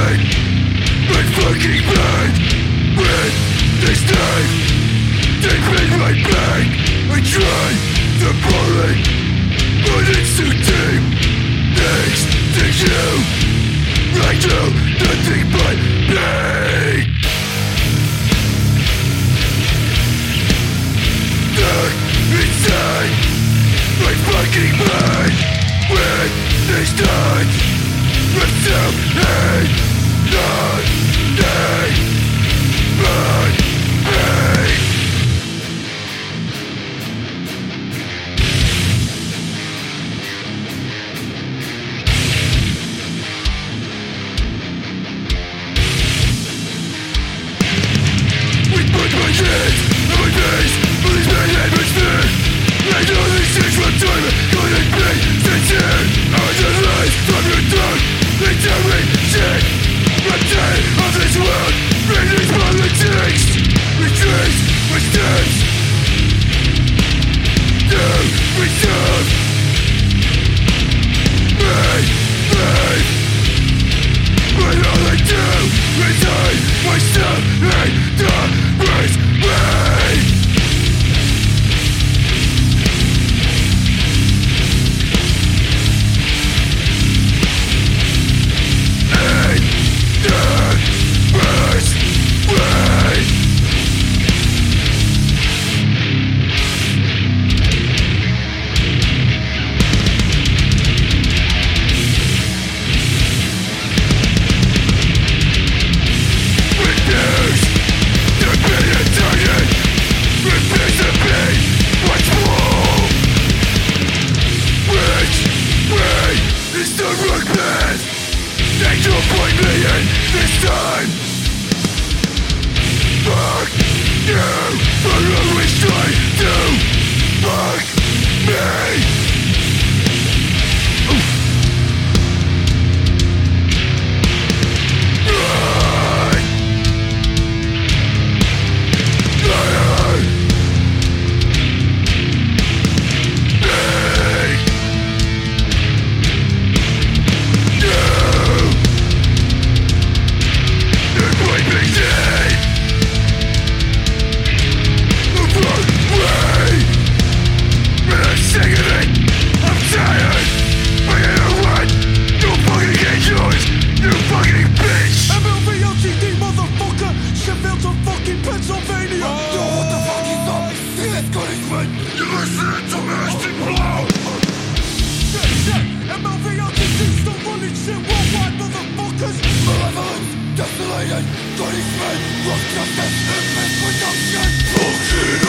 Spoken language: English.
My fucking pain with this knife deep in my back. I try to pull it, but it's too deep. Thanks to you, I do nothing but pain. Stuck inside my fucking mind with this knife. I'm so hate, nothing but pain. We put my hands on my face, police man and my spirit. I know these things will time, couldn't be sincere. I just lies from your tongue, they tell me shit. I'm tired of this world, bring these politics. Retrace my steps, do reserve my faith. But all I do is hide myself in the race. This time, fuck you for always trying to fuck me. Desolated, punishment, rough justice, and misproduction. Bullshit.